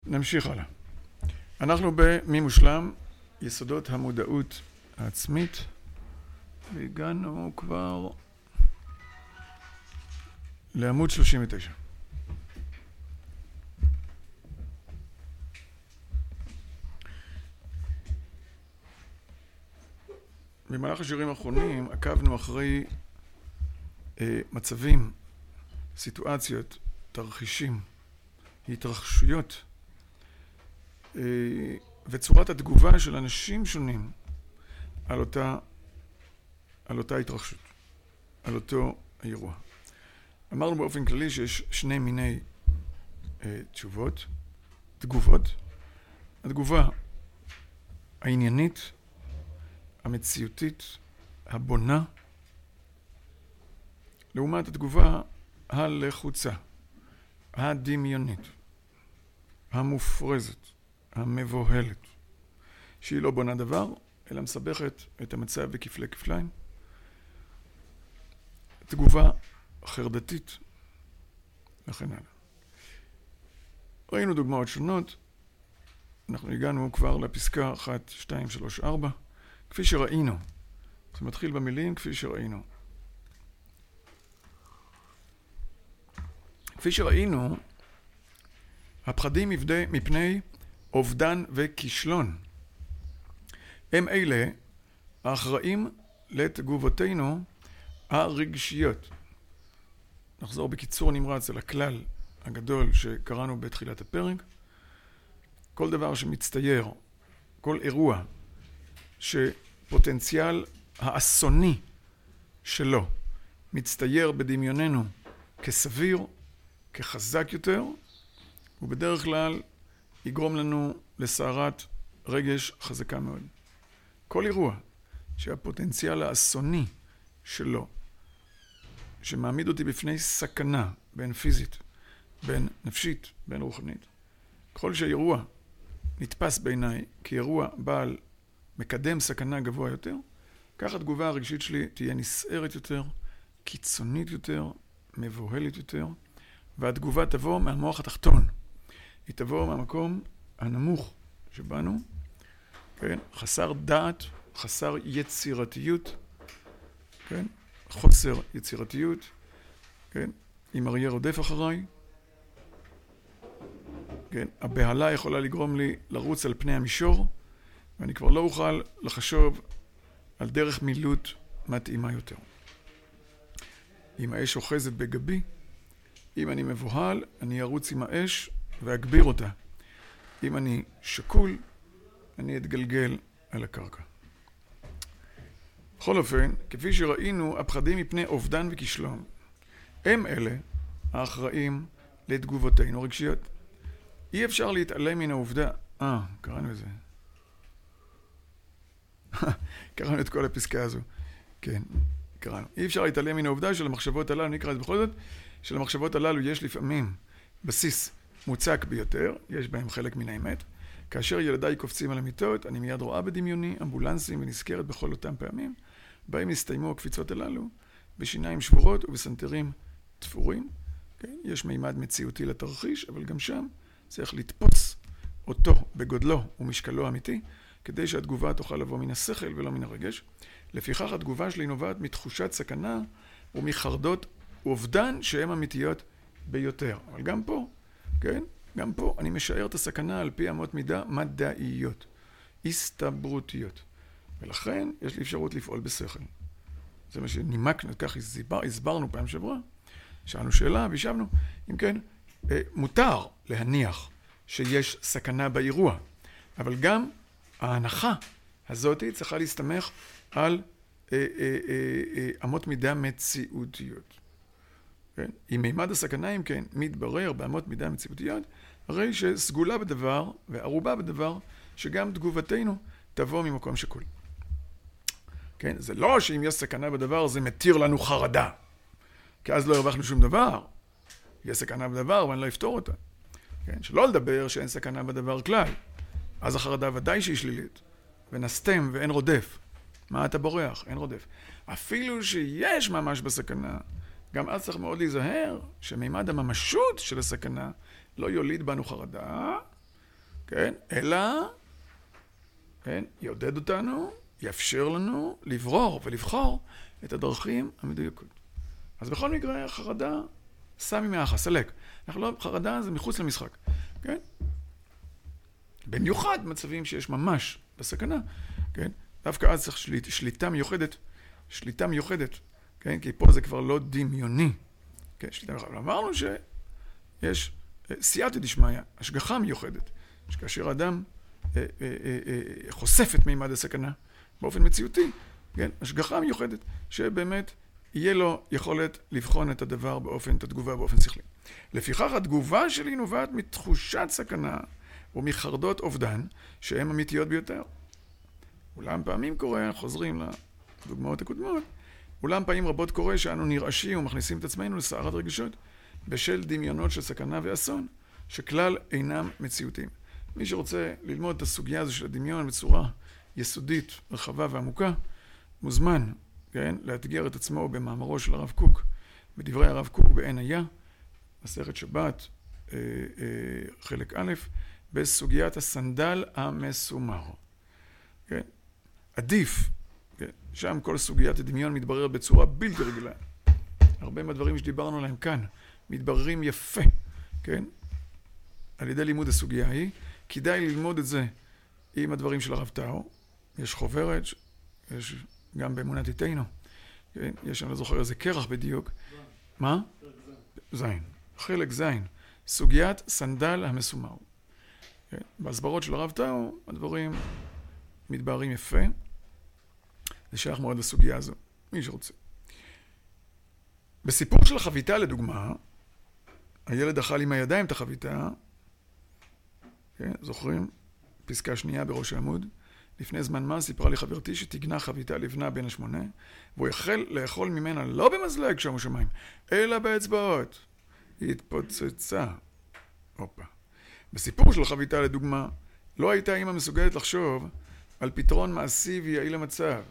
נמשיך הלאה. אנחנו במי מושלם, יסודות המודעות העצמית, והגענו כבר לעמוד 39. במהלך השיעורים האחרונים עקבנו אחרי מצבים, סיטואציות, תרחישים, התרחשויות וצורת התגובה של אנשים שונים על אותה התרחשות, על אותו האירוע. אמרנו באופן כללי שיש שני מיני תגובות. התגובה העניינית, המציאותית, הבונה, לעומת התגובה הלחוצה, הדמיונית, המופרזת, המבוהלת, שהיא לא בונה דבר, אלא מסבכת את המצב בכפלי כפליים. תגובה חרדתית, וכן הלאה. ראינו דוגמאות שונות, אנחנו הגענו כבר לפסקה 1, 2, 3, 4, כפי שראינו. זה מתחיל במילים כפי שראינו. כפי שראינו, הפחדים מפני אובדן וכישלון הם אלה האחראים לתגובותינו הרגשיות. נחזור בקיצור נמרץ על הכלל הגדול שקראנו בתחילת הפרק. כל דבר שמצטייר, כל אירוע שפוטנציאל האסוני שלו מצטייר בדמיוננו כסביר, כחזק יותר, ובדרך כלל יגרום לנו לסערת רגש חזקה מאוד. כל אירוע שהפוטנציאל האסוני שלו, שמעמיד אותי בפני סכנה, בין פיזית, בין נפשית, בין רוחנית, ככל שהאירוע נתפס בעיניי כאירוע בעל מקדם סכנה גבוה יותר, כך התגובה הרגשית שלי תהיה נסערת יותר, קיצונית יותר, מבוהלת יותר, והתגובה תבוא מהמוח התחתון. היא תבוא מהמקום הנמוך שבנו, כן? חסר דעת, חסר יצירתיות, כן? חוסר יצירתיות, כן? אם אריה רודף אחריי, כן? הבהלה יכולה לגרום לי לרוץ על פני המישור, ואני כבר לא אוכל לחשוב על דרך מילוט מתאימה יותר. אם האש אוחזת בגבי, אם אני מבוהל, אני ארוץ עם האש ואגביר אותה. אם אני שקול, אני אתגלגל על הקרקע. בכל אופן, כפי שראינו, הפחדים מפני אובדן וכישלון, הם אלה האחראים לתגובותינו הרגשיות. אי אפשר להתעלם מן העובדה, קראנו את זה. קראנו את כל הפסקה הזו. כן, קראנו. אי אפשר להתעלם מן העובדה של המחשבות הללו, נקרא את זה בכל זאת, של המחשבות הללו יש לפעמים בסיס מוצק ביותר, יש בהם חלק מן האמת. כאשר ילדיי קופצים על המיטות, אני מיד רואה בדמיוני אמבולנסים ונזכרת בכל אותם פעמים, בהם הסתיימו הקפיצות הללו, בשיניים שבורות ובסנטרים תפורים. כן? יש מימד מציאותי לתרחיש, אבל גם שם צריך לתפוס אותו בגודלו ומשקלו האמיתי, כדי שהתגובה תוכל לבוא מן השכל ולא מן הרגש. לפיכך התגובה שלי נובעת מתחושת סכנה ומחרדות אובדן שהן אמיתיות ביותר. אבל גם פה, כן? גם פה אני משער את הסכנה על פי אמות מידה מדעיות, הסתברותיות. ולכן יש לי אפשרות לפעול בשכל. זה מה שנימקנו, כך הסברנו פעם שעברה. שאלנו שאלה והשבנו, אם כן, מותר להניח שיש סכנה באירוע, אבל גם ההנחה הזאת צריכה להסתמך על אמות מידה מציאותיות. כן? אם מימד הסכנה, אם כן, מתברר באמות מידה מציאותיות, הרי שסגולה בדבר וערובה בדבר שגם תגובתנו תבוא ממקום שקול. כן? זה לא שאם יש סכנה בדבר זה מתיר לנו חרדה, כי אז לא הרווחנו שום דבר. יש סכנה בדבר ואני לא אפתור אותה. כן? שלא לדבר שאין סכנה בדבר כלל. אז החרדה ודאי שהיא שלילית. ונסתם ואין רודף. מה אתה בורח? אין רודף. אפילו שיש ממש בסכנה, גם אז צריך מאוד להיזהר שמימד הממשות של הסכנה לא יוליד בנו חרדה, כן? אלא, כן? יעודד אותנו, יאפשר לנו לברור ולבחור את הדרכים המדויקות. אז בכל מקרה, חרדה, סמי מאחה, סלק. חרדה זה מחוץ למשחק, כן? במיוחד במצבים שיש ממש בסכנה, כן? דווקא אז צריך שליטה מיוחדת, כן? כי פה זה כבר לא דמיוני. כן, שליטה מיוחדת. אמרנו שיש סייעתא דשמיא, השגחה מיוחדת, שכאשר אדם חושף את מימד הסכנה באופן מציאותי, כן? השגחה מיוחדת, שבאמת יהיה לו יכולת לבחון את התגובה באופן שכלי. לפיכך התגובה שלי נובעת מתחושת סכנה ומחרדות אובדן שהן אמיתיות ביותר. אולם פעמים קורה, חוזרים לדוגמאות הקודמות, אולם פעמים רבות קורה שאנו נרעשים ומכניסים את עצמנו לסערת רגשות בשל דמיונות של סכנה ואסון שכלל אינם מציאותיים. מי שרוצה ללמוד את הסוגיה הזו של הדמיון בצורה יסודית, רחבה ועמוקה, מוזמן, כן, לאתגר את עצמו במאמרו של הרב קוק, בדברי הרב קוק בעין היה, מסכת שבת, חלק א', בסוגיית הסנדל המסומר. כן? עדיף, כן? שם כל סוגיית הדמיון מתברר בצורה בלתי רגילה. הרבה מהדברים שדיברנו עליהם כאן מתבררים יפה, כן? על ידי לימוד הסוגיה ההיא. כדאי ללמוד את זה עם הדברים של הרב טאו. יש חוברת, יש גם באמונת איתנו. כן? יש, אני לא זוכר איזה קרח בדיוק. מה? זין. חלק זין. סוגיית סנדל המסומר. כן? בהסברות של הרב טאו, הדברים מתבררים יפה. זה שייך מאוד לסוגיה הזו, מי שרוצה. בסיפור של החביתה, לדוגמה, הילד אכל עם הידיים את החביתה, כן? זוכרים? פסקה שנייה בראש העמוד. לפני זמן מה סיפרה לי חברתי שתגנה חביתה לבנה בן 8, והוא החל לאכול ממנה לא במזלג שומו שמיים, אלא באצבעות. היא התפוצצה. הופה. בסיפור של חביתה, לדוגמה, לא הייתה אמא מסוגלת לחשוב על פתרון מעשי ויעיל למצב.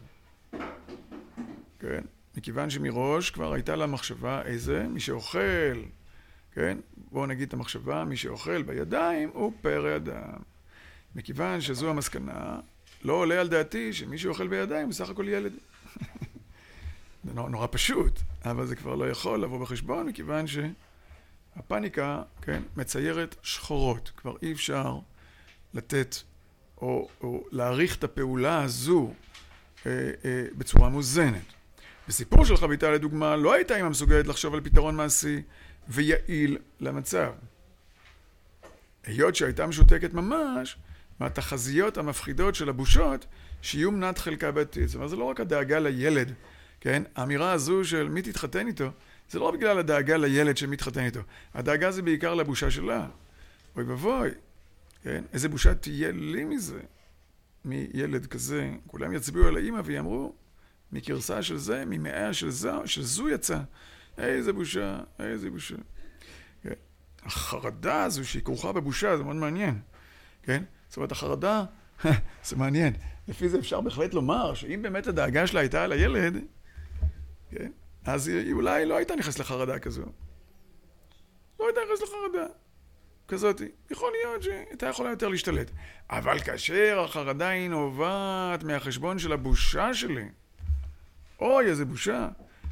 כן? מכיוון שמראש כבר הייתה לה מחשבה איזה, מי שאוכל, כן? בואו נגיד את המחשבה, מי שאוכל בידיים הוא פרא אדם. מכיוון שזו המסקנה, לא עולה על דעתי שמי שאוכל בידיים הוא סך הכל ילד. זה נורא פשוט, אבל זה כבר לא יכול לבוא בחשבון, מכיוון שהפניקה, כן, מציירת שחורות. כבר אי אפשר לתת או להעריך את הפעולה הזו בצורה מוזנת. בסיפור של חביתה, לדוגמה, לא הייתה אמא מסוגלת לחשוב על פתרון מעשי ויעיל למצב. היות שהייתה משותקת ממש מהתחזיות המפחידות של הבושות שיהיו מנת חלקה בעתיד. זאת אומרת, זה לא רק הדאגה לילד, כן? האמירה הזו של מי תתחתן איתו, זה לא רק בגלל הדאגה לילד שמי תתחתן איתו. הדאגה זה בעיקר לבושה שלה. אוי ובוי, כן? איזה בושה תהיה לי מזה, מילד כזה. כולם יצביעו על האמא ויאמרו, מקרסה של זה, ממאה של זו יצא. איזה בושה, איזה בושה. כן? החרדה הזו שהיא כרוכה בבושה, זה מאוד מעניין. כן? זאת אומרת, החרדה, זה מעניין. לפי זה אפשר בהחלט לומר שאם באמת הדאגה שלה הייתה על הילד, כן? אז היא אולי לא הייתה נכנס לחרדה כזו. לא הייתה נכנס לחרדה כזאת. יכול להיות שהייתה יכולה יותר להשתלט. אבל כאשר החרדה היא נובעת מהחשבון של הבושה שלי, אוי, איזה בושה.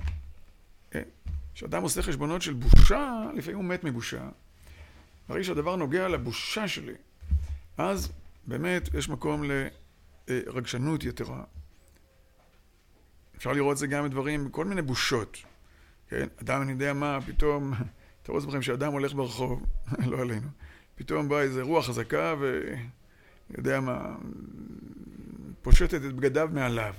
כשאדם עושה חשבונות של בושה, לפעמים הוא מת מבושה. הרי שהדבר נוגע לבושה שלי. אז באמת יש מקום לרגשנות יתרה. אפשר לראות את זה גם בדברים, כל מיני בושות. כן? אדם, אני יודע מה, פתאום, תראו לכם שאדם הולך ברחוב, לא עלינו, פתאום בא איזה רוח חזקה יודע מה, פושטת את בגדיו מעליו.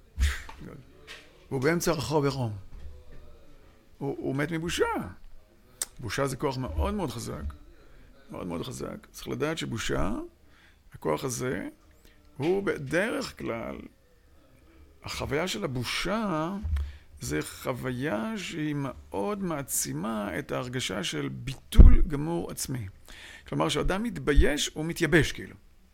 והוא באמצע הרחוב עירום. הוא מת מבושה. בושה זה כוח מאוד מאוד חזק. מאוד מאוד חזק. צריך לדעת שבושה, הכוח הזה, הוא בדרך כלל, החוויה של הבושה, זה חוויה שהיא מאוד מעצימה את ההרגשה של ביטול גמור עצמי. כלומר, כשאדם מתבייש, הוא מתייבש כאילו.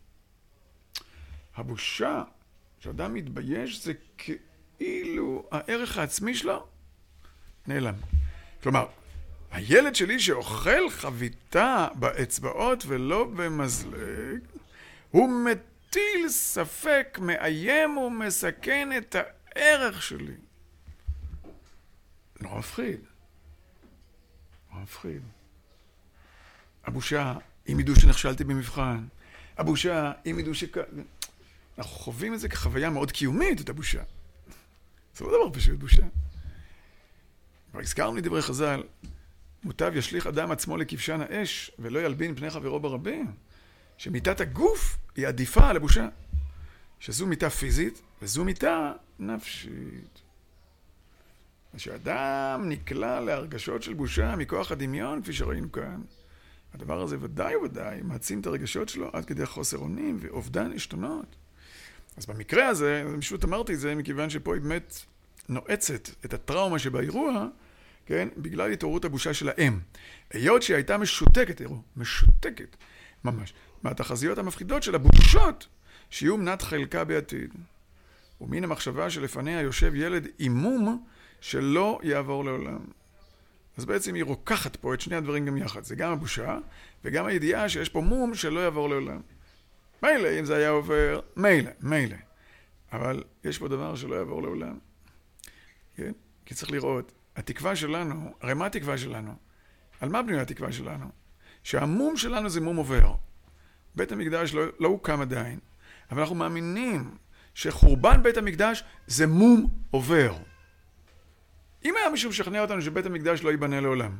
הבושה, כשאדם מתבייש, זה כאילו הערך העצמי שלו נעלם. כלומר, הילד שלי שאוכל חביתה באצבעות ולא במזלג, הוא מטיל ספק, מאיים ומסכן את הערך שלי. נורא מפחיד. נורא מפחיד. הבושה, אם ידעו שנכשלתי במבחן. הבושה, אם ידעו אנחנו חווים את זה כחוויה מאוד קיומית, את הבושה. זה לא דבר פשוט, בושה. כבר הזכרנו לדברי חז"ל, מוטב ישליך אדם עצמו לכבשן האש, ולא ילבין פני חברו ברבים. שמיטת הגוף היא עדיפה על הבושה. שזו מיטה פיזית, וזו מיטה נפשית. כשאדם נקלע להרגשות של בושה מכוח הדמיון, כפי שראינו כאן, הדבר הזה ודאי וודאי מעצים את הרגשות שלו עד כדי חוסר אונים ואובדן עשתונות. אז במקרה הזה, פשוט אמרתי את זה מכיוון שפה היא באמת נועצת את הטראומה שבאירוע, כן? בגלל התעוררות הבושה של האם. היות שהיא הייתה משותקת, תראו, משותקת, ממש, מהתחזיות המפחידות של הבושות, שיהיו מנת חלקה בעתיד. ומן המחשבה שלפניה יושב ילד אימום שלא יעבור לעולם. אז בעצם היא רוקחת פה את שני הדברים גם יחד. זה גם הבושה וגם הידיעה שיש פה מום שלא יעבור לעולם. מילא, אם זה היה עובר, מילא. אבל יש פה דבר שלא יעבור לעולם. כן? כי צריך לראות, התקווה שלנו, הרי מה התקווה שלנו? על מה בנויה התקווה שלנו? שהמום שלנו זה מום עובר. בית המקדש לא הוקם עדיין, אבל אנחנו מאמינים שחורבן בית המקדש זה מום עובר. אם היה מישהו משכנע אותנו שבית המקדש לא ייבנה לעולם,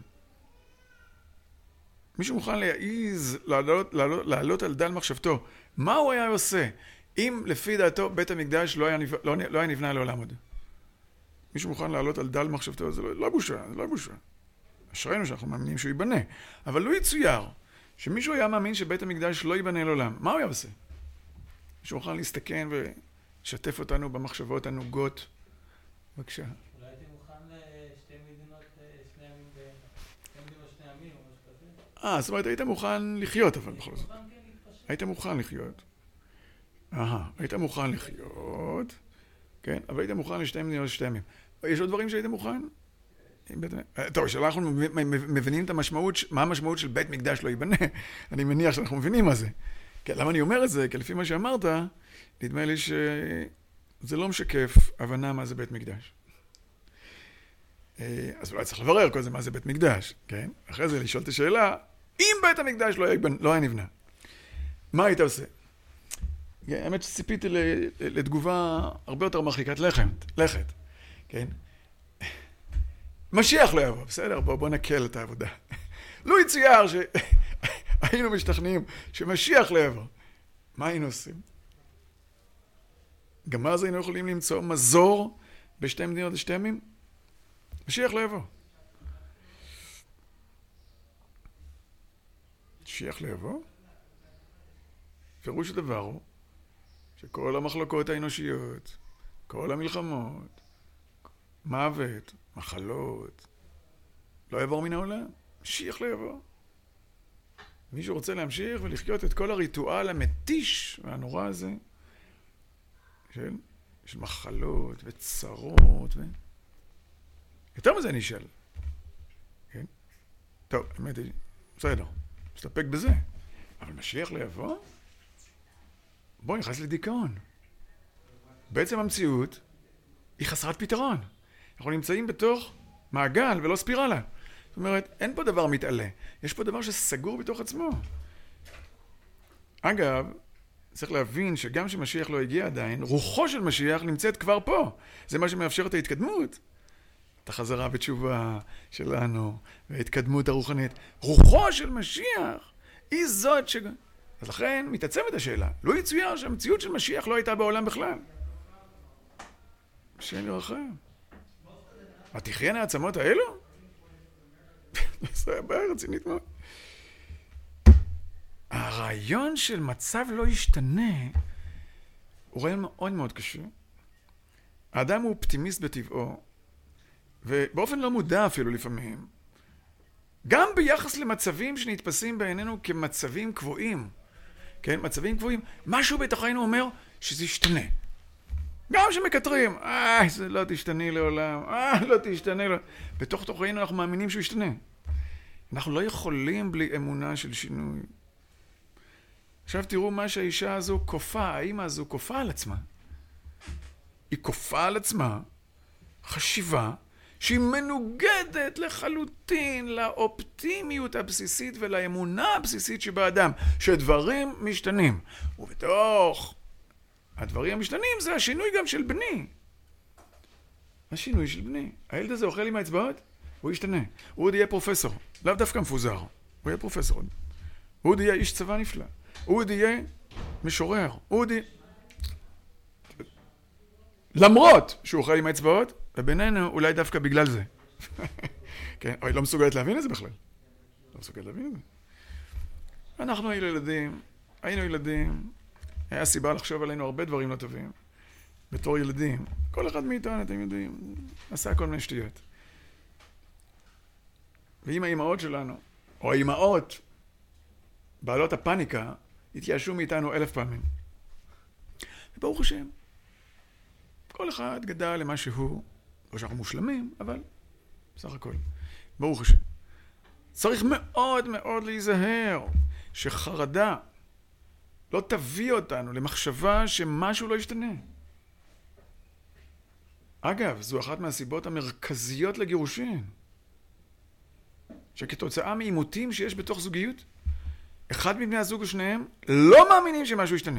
מישהו מוכן להעיז לעלות על דל מחשבתו, מה הוא היה עושה אם לפי דעתו בית המקדש לא היה נבנה לעולם עוד? מישהו מוכן לעלות על דל מחשבתו, זה לא בושה, זה לא בושה. אשרינו שאנחנו מאמינים שהוא ייבנה, אבל לא יצויר שמישהו היה מאמין שבית המקדש לא ייבנה לעולם, מה הוא היה עושה? מישהו מוכן להסתכן ולשתף אותנו במחשבות הנוגות? בבקשה. אולי הייתי מוכן לשתי מדינות, שני עמים, שני עמים או משהו כזה? זאת אומרת, היית מוכן לחיות, אבל בכל זאת. היית מוכן לחיות. היית מוכן לחיות, כן, אבל היית מוכן לשתי מדינות לשתי עמים. יש עוד דברים שהיית מוכן? טוב, שאנחנו מבינים את המשמעות, מה המשמעות של בית מקדש לא ייבנה. אני מניח שאנחנו מבינים מה זה. למה אני אומר את זה? כי לפי מה שאמרת, נדמה לי שזה לא משקף הבנה מה זה בית מקדש. אז אולי צריך לברר כל זה מה זה בית מקדש, כן? אחרי זה לשאול את השאלה, אם בית המקדש לא היה נבנה, מה היית עושה? האמת שציפיתי לתגובה הרבה יותר מרחיקת לכת, כן? משיח לא יבוא, בסדר? בוא נקל את העבודה. לא יצויר שהיינו משתכנעים שמשיח לא יבוא. מה היינו עושים? גם אז היינו יכולים למצוא מזור בשתי מדינות לשתי עמים? משיח לא יבוא. משיח לא יבוא? פירוש הדבר הוא שכל המחלוקות האנושיות, כל המלחמות, מוות, מחלות, לא יעבור מן העולם. משיח לא יבוא. מישהו רוצה להמשיך ולחיות את כל הריטואל המתיש והנורא הזה של מחלות וצרות יותר מזה נשאל. כן? טוב, האמת היא, בסדר, מסתפק בזה. אבל משיח לא יבוא? בוא נכנס לדיכאון. בעצם המציאות היא חסרת פתרון. אנחנו נמצאים בתוך מעגל ולא ספירלה. זאת אומרת, אין פה דבר מתעלה. יש פה דבר שסגור בתוך עצמו. אגב, צריך להבין שגם שמשיח לא הגיע עדיין, רוחו של משיח נמצאת כבר פה. זה מה שמאפשר את ההתקדמות. את החזרה בתשובה שלנו, וההתקדמות הרוחנית. רוחו של משיח היא זאת אז לכן מתעצבת השאלה. לא יצויר שהמציאות של משיח לא הייתה בעולם בכלל. השם ירחם. התחיינה העצמות האלו? זה היה בעיה רצינית מאוד. הרעיון של מצב לא ישתנה הוא רעיון מאוד מאוד קשה. האדם הוא אופטימיסט בטבעו, ובאופן לא מודע אפילו לפעמים, גם ביחס למצבים שנתפסים בעינינו כמצבים קבועים. כן, מצבים קבועים. משהו בתוכנו אומר שזה ישתנה. גם שמקטרים, זה לא תשתנה לעולם, לא תשתנה לעולם. בתוך תוכנו אנחנו מאמינים שהוא ישתנה. אנחנו לא יכולים בלי אמונה של שינוי. עכשיו תראו מה שהאישה הזו כופה, האמא הזו כופה על עצמה. היא כופה על עצמה חשיבה שהיא מנוגדת לחלוטין לאופטימיות הבסיסית ולאמונה הבסיסית שבאדם, שדברים משתנים. ובתוך הדברים המשתנים זה השינוי גם של בני. השינוי של בני. הילד הזה אוכל עם האצבעות, הוא ישתנה. הוא עוד יהיה פרופסור, לאו דווקא מפוזר. הוא יהיה פרופסור. הוא עוד יהיה איש צבא נפלא. הוא עוד יהיה משורר. הוא עוד יהיה... למרות שהוא אוכל עם האצבעות, ובינינו אולי דווקא בגלל זה. כן, אבל היא לא מסוגלת להבין את זה בכלל. לא מסוגלת להבין את זה. אנחנו היינו ילדים, היה סיבה לחשוב עלינו הרבה דברים לא טובים. בתור ילדים, כל אחד מאיתנו, אתם יודעים, עשה כל מיני שטויות. ואם האימהות שלנו, או האימהות, בעלות הפאניקה, התייאשו מאיתנו 1000 פעמים. וברוך השם, כל אחד גדל למה שהוא, לא שאנחנו מושלמים, אבל בסך הכל, ברוך השם. צריך מאוד מאוד להיזהר שחרדה לא תביא אותנו למחשבה שמשהו לא ישתנה. אגב, זו אחת מהסיבות המרכזיות לגירושין. שכתוצאה מעימותים שיש בתוך זוגיות, אחד מבני הזוג ושניהם לא מאמינים שמשהו ישתנה.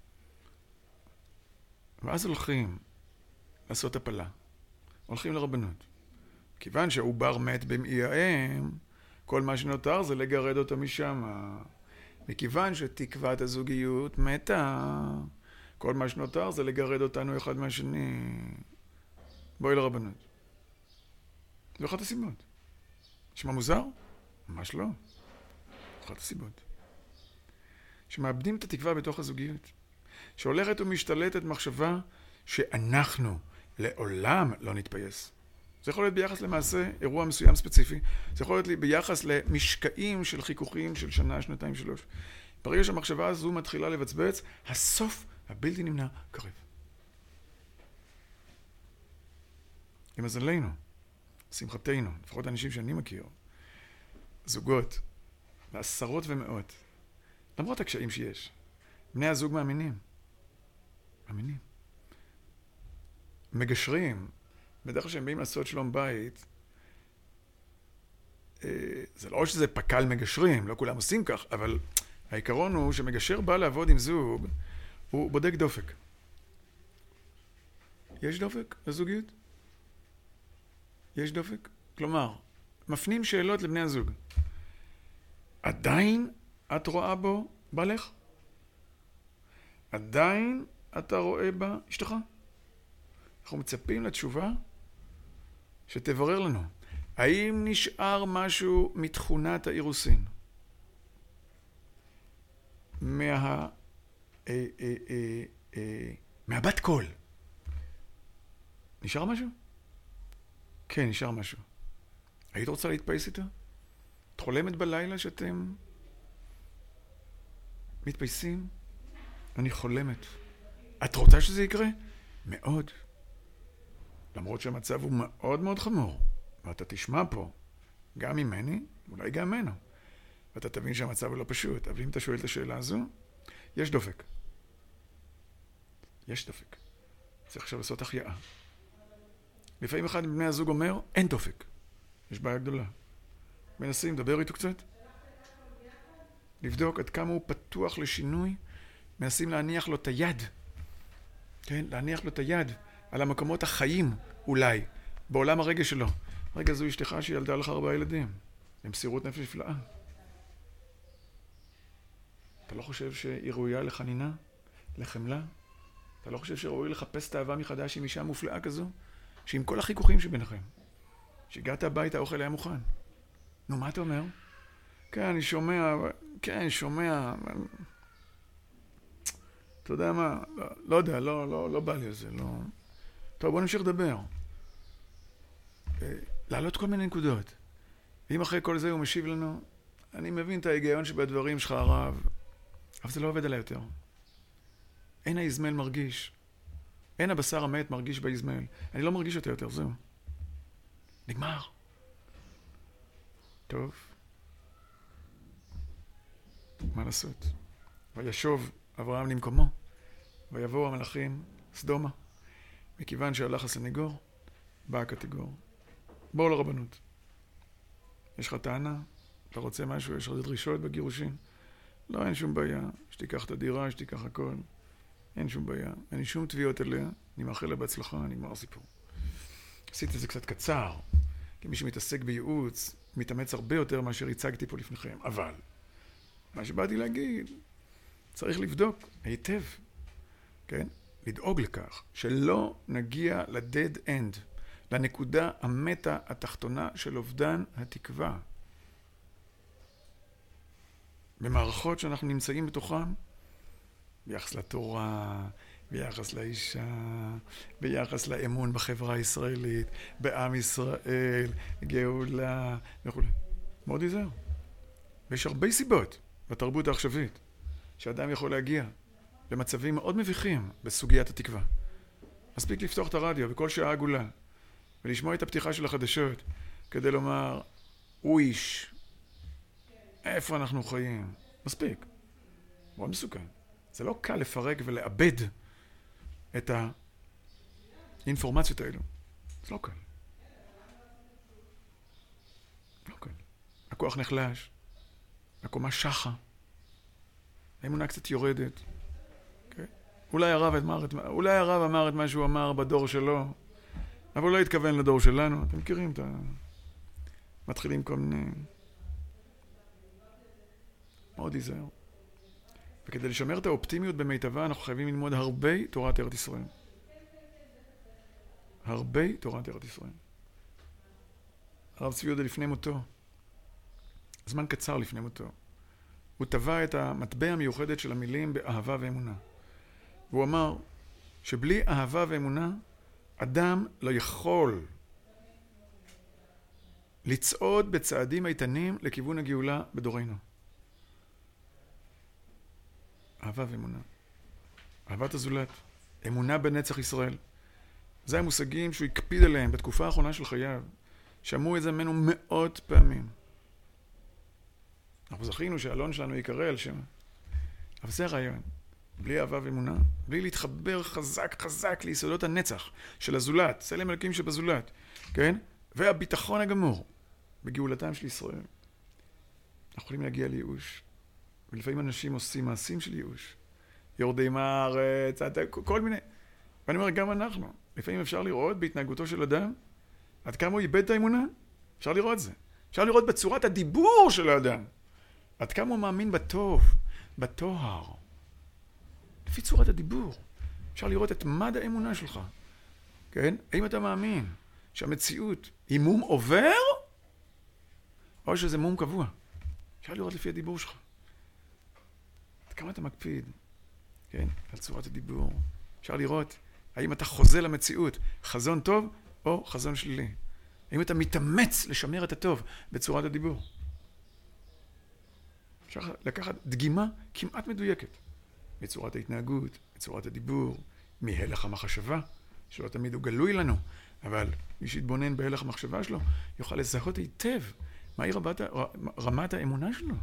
ואז הולכים לעשות הפלה. הולכים לרבנות. כיוון שהעובר מת במעי האם, כל מה שנותר זה לגרד אותו משם. מכיוון שתקוות הזוגיות מתה, כל מה שנותר זה לגרד אותנו אחד מהשני. בואי לרבנות. זו אחת הסיבות. נשמע מוזר? ממש לא. אחת הסיבות. שמאבדים את התקווה בתוך הזוגיות. שהולכת ומשתלטת מחשבה שאנחנו לעולם לא נתפייס. זה יכול להיות ביחס למעשה אירוע מסוים ספציפי. זה יכול להיות ביחס למשקעים של חיכוכים של שנה, שנתיים, 3. ברגע שהמחשבה הזו מתחילה לבצבץ, הסוף הבלתי נמנע קרב. למזלנו, שמחתנו, לפחות האנשים שאני מכיר, זוגות, ועשרות ומאות, למרות הקשיים שיש, בני הזוג מאמינים. מאמינים. מגשרים, בדרך כלל שהם באים לעשות שלום בית, זה לא שזה פקל מגשרים, לא כולם עושים כך, אבל העיקרון הוא שמגשר בא לעבוד עם זוג, הוא בודק דופק. יש דופק לזוגיות? יש דופק? כלומר, מפנים שאלות לבני הזוג. עדיין את רואה בו בעלך? עדיין אתה רואה בה אשתך? אנחנו מצפים לתשובה שתברר לנו. האם נשאר משהו מתכונת האירוסין? מהבת קול. נשאר משהו? כן, נשאר משהו. היית רוצה להתפייס איתה? את חולמת בלילה שאתם מתפייסים? אני חולמת. את רוצה שזה יקרה? מאוד. למרות שהמצב הוא מאוד מאוד חמור. ואתה תשמע פה, גם ממני, אולי גם ממנו. ואתה תבין שהמצב הוא לא פשוט. אבל אם אתה שואל את השאלה הזו, יש דופק. יש דופק. צריך עכשיו לעשות החייאה. לפעמים אחד מבני הזוג אומר, אין דופק. יש בעיה גדולה. מנסים, דבר איתו קצת. לבדוק עד כמה הוא פתוח לשינוי. מנסים להניח לו את היד. כן? להניח לו את היד על המקומות החיים, אולי, בעולם הרגש שלו. רגע, זו אשתך שילדה לך 4 ילדים. במסירות נפש נפלאה. אתה לא חושב שהיא ראויה לחנינה? לחמלה? אתה לא חושב שראוי לחפש את האהבה מחדש עם אישה מופלאה כזו? שעם כל החיכוכים שביניכם. שהגעת הביתה, האוכל היה מוכן. נו, מה אתה אומר? כן, אני שומע, כן, שומע. אתה יודע מה? לא יודע, לא בא לי על זה, לא... טוב, בוא נמשיך לדבר. להעלות כל מיני נקודות. ואם אחרי כל זה הוא משיב לנו, אני מבין את ההיגיון שבדברים שלך הרב, אבל זה לא עובד עליי יותר. אין האזמל מרגיש. אין הבשר המת מרגיש באזמל. אני לא מרגיש אותה יותר, זהו. נגמר. טוב. מה לעשות? וישוב אברהם למקומו, ויבואו המלאכים סדומה. מכיוון שהלך הסנגור, בא הקטגור. בואו לרבנות. יש לך טענה? אתה רוצה משהו? יש לך דרישות בגירושים? לא, אין שום בעיה. שתיקח את הדירה, שתיקח הכל. אין שום בעיה. אין לי שום תביעות אליה. אני מאחל לה בהצלחה, נגמר סיפור. עשיתי את זה קצת קצר, כי מי שמתעסק בייעוץ, מתאמץ הרבה יותר מאשר הצגתי פה לפניכם. אבל, מה שבאתי להגיד, צריך לבדוק היטב, כן? לדאוג לכך שלא נגיע ל-dead end, לנקודה המטה התחתונה של אובדן התקווה. במערכות שאנחנו נמצאים בתוכם, ביחס לתורה, ביחס לאישה, ביחס לאמון בחברה הישראלית, בעם ישראל, גאולה וכו'. מאוד ייזהר. ויש הרבה סיבות בתרבות העכשווית שאדם יכול להגיע למצבים מאוד מביכים בסוגיית התקווה. מספיק לפתוח את הרדיו בכל שעה עגולה ולשמוע את הפתיחה של החדשות כדי לומר, איש, איפה אנחנו חיים? מספיק. מאוד מסוכן. זה לא קל לפרק ולאבד את האינפורמציות האלו. זה לא קל. לא קל. הכוח נחלש, הקומה שחה, האמונה קצת יורדת. Okay. אולי הרב אמר את מה שהוא אמר בדור שלו, אבל הוא לא התכוון לדור שלנו. אתם מכירים את מתחילים כל מיני... מאוד ייזהר. וכדי לשמר את האופטימיות במיטבה, אנחנו חייבים ללמוד הרבה תורת ארץ ישראל. הרבה תורת ארץ ישראל. הרב צבי יהודה לפני מותו, זמן קצר לפני מותו, הוא טבע את המטבע המיוחדת של המילים באהבה ואמונה. והוא אמר שבלי אהבה ואמונה, אדם לא יכול לצעוד בצעדים איתנים לכיוון הגאולה בדורנו. אהבה ואמונה. אהבת הזולת. אמונה בנצח ישראל. זה המושגים שהוא הקפיד עליהם בתקופה האחרונה של חייו. שמעו את זה ממנו מאות פעמים. אנחנו זכינו שהאלון שלנו יקרא על שם. אבל זה הרעיון. בלי אהבה ואמונה, בלי להתחבר חזק חזק ליסודות הנצח של הזולת, צלם אלוקים שבזולת, כן? והביטחון הגמור בגאולתם של ישראל. אנחנו יכולים להגיע לייאוש. ולפעמים אנשים עושים מעשים של ייאוש. יורדים מהארץ, כל מיני. ואני אומר, גם אנחנו. לפעמים אפשר לראות בהתנהגותו של אדם, עד כמה הוא איבד את האמונה. אפשר לראות זה. אפשר לראות בצורת הדיבור של האדם. עד כמה הוא מאמין בטוב, בטוהר. לפי צורת הדיבור. אפשר לראות את מד האמונה שלך. כן? האם אתה מאמין שהמציאות היא מום עובר, או שזה מום קבוע? אפשר לראות לפי הדיבור שלך. עד כמה אתה מקפיד, כן? על צורת הדיבור. אפשר לראות האם אתה חוזה למציאות חזון טוב או חזון שלילי. האם אתה מתאמץ לשמר את הטוב בצורת הדיבור. אפשר לקחת דגימה כמעט מדויקת. מצורת ההתנהגות, מצורת הדיבור, מהלך המחשבה, שלא תמיד הוא גלוי לנו, אבל מי שיתבונן בהלך המחשבה שלו, יוכל לזהות היטב מהי רמת האמונה שלו.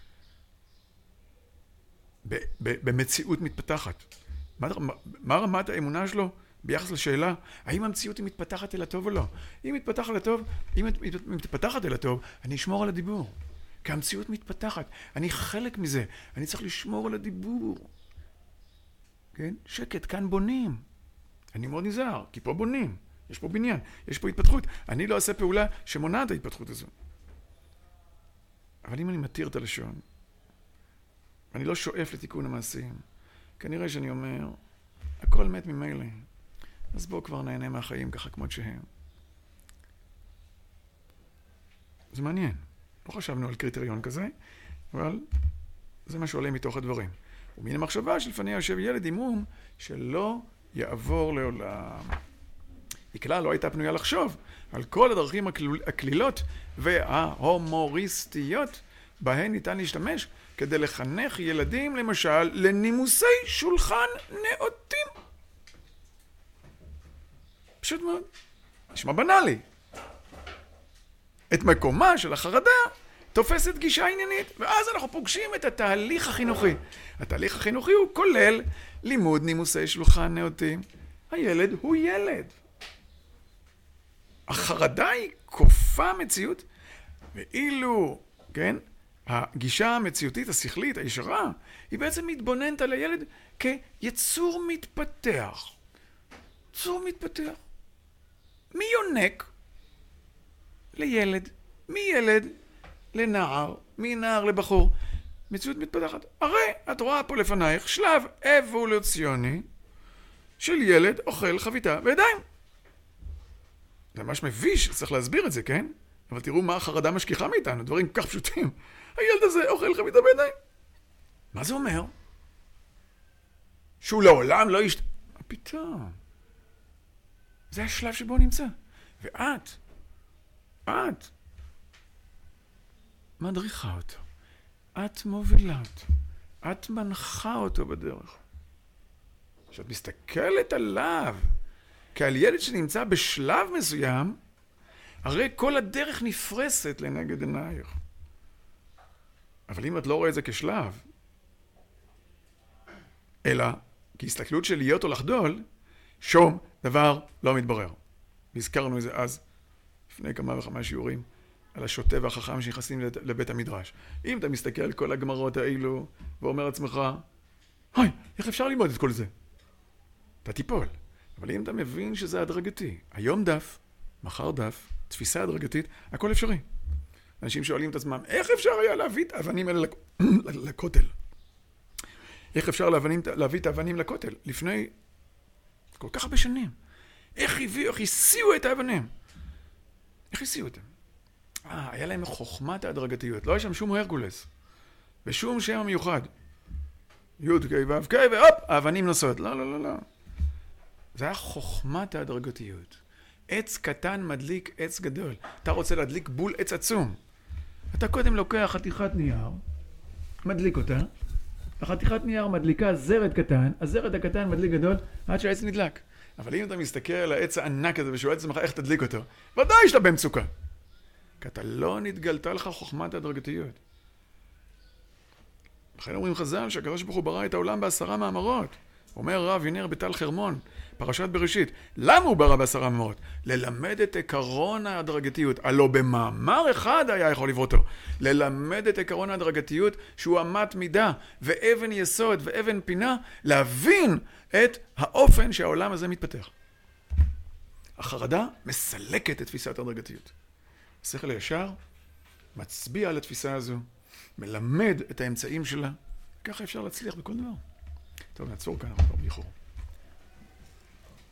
במציאות מתפתחת. מה רמת האמונה שלו ביחס לשאלה, האם המציאות היא מתפתחת אל הטוב או לא? אם מתפתחת אל הטוב, אני אשמור על הדיבור. כי המציאות מתפתחת. אני חלק מזה. אני צריך לשמור על הדיבור. כן? שקט, כאן בונים. אני מאוד נזהר, כי פה בונים. יש פה בניין, יש פה התפתחות. אני לא אעשה פעולה שמונעת ההתפתחות הזו. אבל אם אני מתיר את הלשון, ואני לא שואף לתיקון המעשים, כנראה שאני אומר, הכל מת ממילא. אז בואו כבר נהנה מהחיים ככה כמות שהם. זה מעניין. לא חשבנו על קריטריון כזה, אבל זה מה שעולה מתוך הדברים. ומן המחשבה שלפניה יושב ילד עם מום שלא יעבור לעולם. היא כלל לא הייתה פנויה לחשוב על כל הדרכים הכלילות וההומוריסטיות בהן ניתן להשתמש כדי לחנך ילדים למשל לנימוסי שולחן נאותים. פשוט מאוד. נשמע בנאלי. את מקומה של החרדה תופסת גישה עניינית, ואז אנחנו פוגשים את התהליך החינוכי. התהליך החינוכי הוא כולל לימוד נימוסי שולחן נאותים. הילד הוא ילד. החרדה היא כופה מציאות, ואילו, כן, הגישה המציאותית, השכלית, הישרה, היא בעצם מתבוננת על הילד כיצור מתפתח. יצור מתפתח. מי יונק? לילד. מילד לנער. מנער לבחור. מציאות מתפתחת. הרי את רואה פה לפנייך שלב אבולוציוני של ילד אוכל חביתה בידיים. זה ממש מביש, צריך להסביר את זה, כן? אבל תראו מה החרדה משכיחה מאיתנו, דברים כל כך פשוטים. הילד הזה אוכל חביתה בידיים. מה זה אומר? שהוא לעולם לא פתאום. זה השלב שבו הוא נמצא. ואת מדריכה אותו. את מובילה אותו. את מנחה אותו בדרך. כשאת מסתכלת עליו, כעל ילד שנמצא בשלב מסוים, הרי כל הדרך נפרסת לנגד עינייך. אבל אם את לא רואה את זה כשלב, אלא כהסתכלות של להיות או לחדול, שום דבר לא מתברר. והזכרנו את זה אז, לפני כמה וכמה שיעורים, על השוטה והחכם שנכנסים לבית המדרש. אם אתה מסתכל על כל הגמרות האלו, ואומר עצמך, היי, איך אפשר ללמוד את כל זה? אתה תיפול. אבל אם אתה מבין שזה הדרגתי, היום דף, מחר דף, תפיסה הדרגתית, הכל אפשרי. אנשים שואלים את עצמם, איך אפשר היה להביא את האבנים האלה לכותל? איך אפשר להביא את האבנים לכותל? לפני כל כך הרבה שנים. איך הסיעו את האבנים? איך הסיעו אותם? היה להם חוכמת ההדרגתיות. לא היה שם שום הרקולס. ושום שם מיוחד. י' כ' ו' כ' והופ, האבנים נוסעות. לא, לא, לא, לא. זה היה חוכמת ההדרגתיות. עץ קטן מדליק עץ גדול. אתה רוצה להדליק בול עץ עצום. אתה קודם לוקח חתיכת נייר, מדליק אותה, החתיכת נייר מדליקה זרד קטן, הזרד הקטן מדליק גדול, עד שהעץ נדלק. אבל אם אתה מסתכל על העץ הענק הזה ושואל את עצמך איך תדליק אותו, ודאי שאתה במצוקה. כי אתה לא נתגלתה לך חוכמת ההדרגתיות. לכן אומרים חז"ל שהקדוש ברוך הוא ברא את העולם ב10 מאמרות. אומר רב ינר בתל חרמון, פרשת בראשית, למה הוא ברא ב10 מאמרות? ללמד את עקרון ההדרגתיות. הלא במאמר אחד היה יכול לברוא אותו. ללמד את עקרון ההדרגתיות שהוא אמת מידה ואבן יסוד ואבן פינה, להבין את האופן שהעולם הזה מתפתח. החרדה מסלקת את תפיסת ההדרגתיות. השכל הישר מצביע על התפיסה הזו, מלמד את האמצעים שלה, ככה אפשר להצליח בכל דבר. טוב, נעצור כאן, אנחנו כבר באיחור.